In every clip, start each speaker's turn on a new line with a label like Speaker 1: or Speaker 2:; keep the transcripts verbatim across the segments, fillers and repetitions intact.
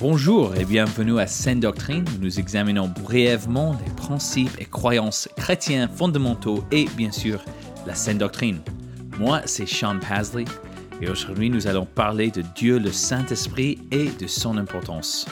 Speaker 1: Bonjour et bienvenue à Sainte Doctrine, où nous examinons brièvement les principes et croyances chrétiens fondamentaux et bien sûr la Sainte Doctrine. Moi, c'est Sean Pasley et aujourd'hui nous allons parler de Dieu le Saint-Esprit et de son importance.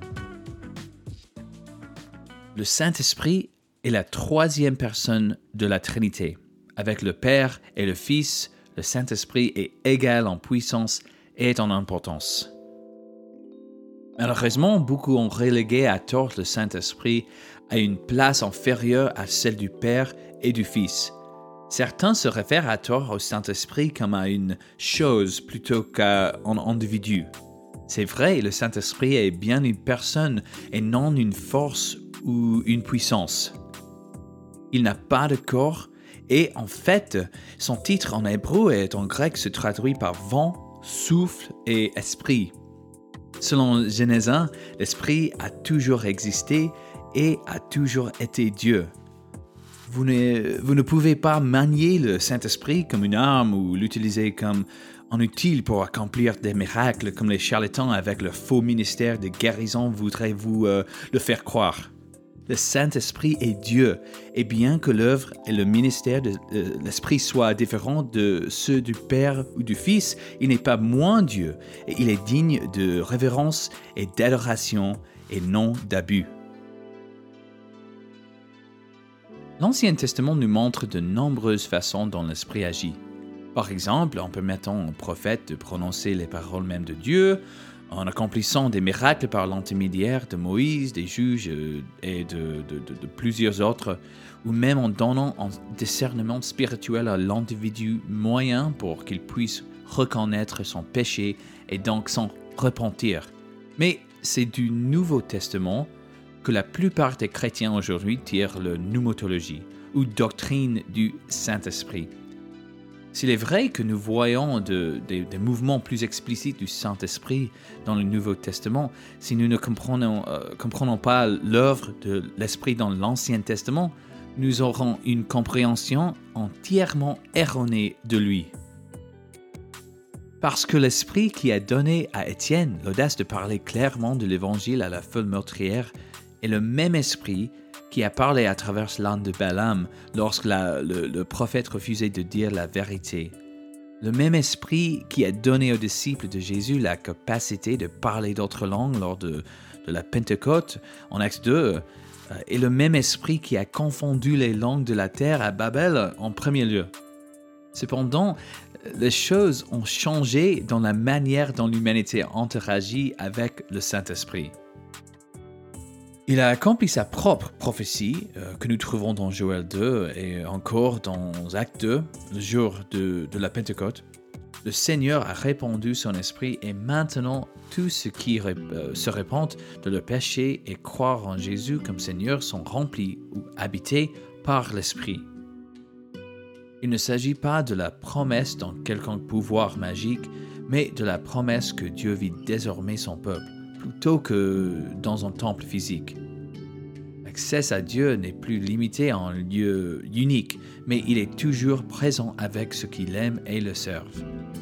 Speaker 1: Le Saint-Esprit est la troisième personne de la Trinité. Avec le Père et le Fils, le Saint-Esprit est égal en puissance et en importance. Malheureusement, beaucoup ont relégué à tort le Saint-Esprit à une place inférieure à celle du Père et du Fils. Certains se réfèrent à tort au Saint-Esprit comme à une chose plutôt qu'à un individu. C'est vrai, le Saint-Esprit est bien une personne et non une force ou une puissance. Il n'a pas de corps et en fait, son titre en hébreu et en grec se traduit par vent, souffle et esprit. Selon Genèse un, l'Esprit a toujours existé et a toujours été Dieu. Vous ne, vous ne pouvez pas manier le Saint-Esprit comme une arme ou l'utiliser comme un outil pour accomplir des miracles comme les charlatans avec leur faux ministère de guérison voudraient vous euh, le faire croire. Le Saint-Esprit est Dieu, et bien que l'œuvre et le ministère de euh, l'Esprit soient différents de ceux du Père ou du Fils, il n'est pas moins Dieu, et il est digne de révérence et d'adoration et non d'abus. L'Ancien Testament nous montre de nombreuses façons dont l'Esprit agit. Par exemple, en permettant aux prophètes de prononcer les paroles mêmes de Dieu, en accomplissant des miracles par l'intermédiaire de Moïse, des juges et de, de, de, de plusieurs autres, ou même en donnant un discernement spirituel à l'individu moyen pour qu'il puisse reconnaître son péché et donc s'en repentir. Mais c'est du Nouveau Testament que la plupart des chrétiens aujourd'hui tirent la pneumatologie, ou doctrine du Saint-Esprit. S'il est vrai que nous voyons de, de, des mouvements plus explicites du Saint-Esprit dans le Nouveau Testament, si nous ne comprenons, euh, comprenons pas l'œuvre de l'Esprit dans l'Ancien Testament, nous aurons une compréhension entièrement erronée de lui. Parce que l'Esprit qui a donné à Étienne l'audace de parler clairement de l'Évangile à la foule meurtrière est le même Esprit qui a parlé à travers l'âne de Balaam lorsque la, le, le prophète refusait de dire la vérité. Le même esprit qui a donné aux disciples de Jésus la capacité de parler d'autres langues lors de, de la Pentecôte en Acte deux est le même esprit qui a confondu les langues de la terre à Babel en premier lieu. Cependant, les choses ont changé dans la manière dont l'humanité interagit avec le Saint-Esprit. Il a accompli sa propre prophétie, euh, que nous trouvons dans Joël deux et encore dans Acte deux, le jour de, de la Pentecôte. Le Seigneur a répandu son esprit et maintenant tous ceux qui euh, se répandent de leur péché et croient en Jésus comme Seigneur sont remplis ou habités par l'Esprit. Il ne s'agit pas de la promesse d'un quelconque pouvoir magique, mais de la promesse que Dieu vit désormais son peuple, plutôt que dans un temple physique. L'accès à Dieu n'est plus limité à un lieu unique, mais il est toujours présent avec ceux qui l'aiment et le servent.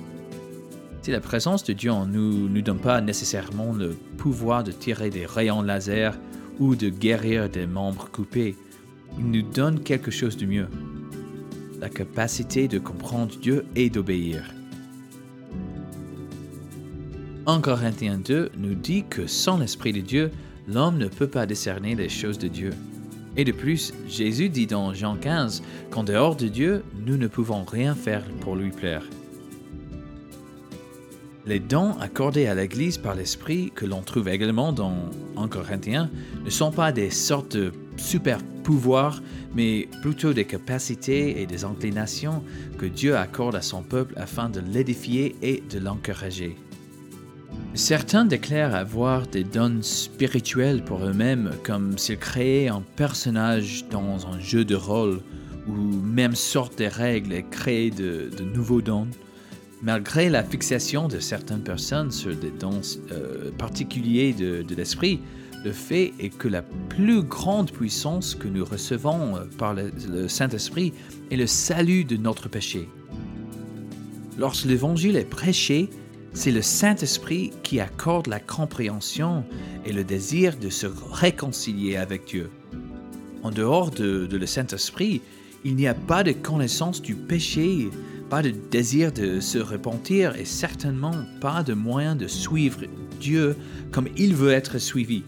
Speaker 1: Si la présence de Dieu en nous ne nous donne pas nécessairement le pouvoir de tirer des rayons laser ou de guérir des membres coupés, il nous donne quelque chose de mieux, la capacité de comprendre Dieu et d'obéir. un Corinthiens deux nous dit que sans l'Esprit de Dieu, l'homme ne peut pas discerner les choses de Dieu. Et de plus, Jésus dit dans Jean quinze qu'en dehors de Dieu, nous ne pouvons rien faire pour lui plaire. Les dons accordés à l'Église par l'Esprit, que l'on trouve également dans un Corinthiens, ne sont pas des sortes de super pouvoirs, mais plutôt des capacités et des inclinations que Dieu accorde à son peuple afin de l'édifier et de l'encourager. Certains déclarent avoir des dons spirituels pour eux-mêmes, comme s'ils créaient un personnage dans un jeu de rôle, ou même sortent des règles et créent de, de nouveaux dons. Malgré la fixation de certaines personnes sur des dons euh, particuliers de, de l'esprit, le fait est que la plus grande puissance que nous recevons par le, le Saint-Esprit est le salut de notre péché. Lorsque l'Évangile est prêché, C'est le Saint-Esprit qui accorde la compréhension et le désir de se réconcilier avec Dieu. En dehors de, de le Saint-Esprit, il n'y a pas de connaissance du péché, pas de désir de se repentir et certainement pas de moyen de suivre Dieu comme il veut être suivi.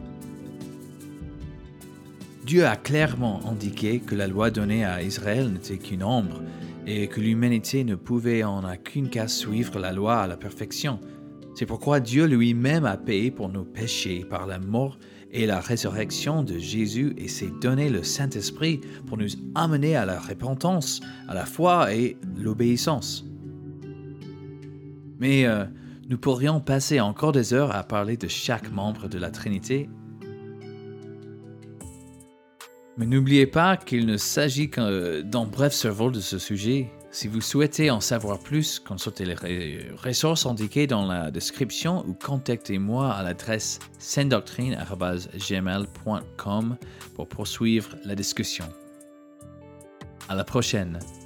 Speaker 1: Dieu a clairement indiqué que la loi donnée à Israël n'était qu'une ombre et que l'humanité ne pouvait en aucun cas suivre la loi à la perfection. C'est pourquoi Dieu lui-même a payé pour nos péchés par la mort et la résurrection de Jésus et s'est donné le Saint-Esprit pour nous amener à la repentance, à la foi et l'obéissance. Mais euh, nous pourrions passer encore des heures à parler de chaque membre de la Trinité. Mais n'oubliez pas qu'il ne s'agit que d'un bref survol de ce sujet. Si vous souhaitez en savoir plus, consultez les ressources indiquées dans la description ou contactez-moi à l'adresse sainte doctrine arobase gmail point com pour poursuivre la discussion. À la prochaine!